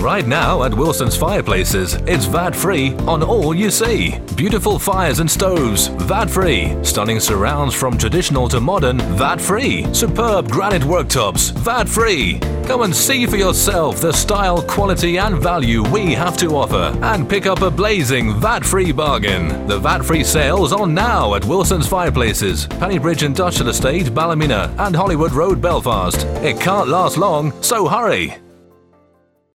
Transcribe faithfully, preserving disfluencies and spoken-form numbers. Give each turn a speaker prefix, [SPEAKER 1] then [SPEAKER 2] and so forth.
[SPEAKER 1] Right now at Wilson's Fireplaces, it's V A T-free on all you see. Beautiful fires and stoves, V A T-free. Stunning surrounds from traditional to modern, V A T-free. Superb granite worktops, V A T-free. Come and see for yourself the style, quality and value we have to offer and pick up a blazing V A T-free bargain. The V A T-free sale's on now at Wilson's Fireplaces, Pennybridge Industrial Estate, Ballymena and Hollywood Road, Belfast. It can't last long, so hurry!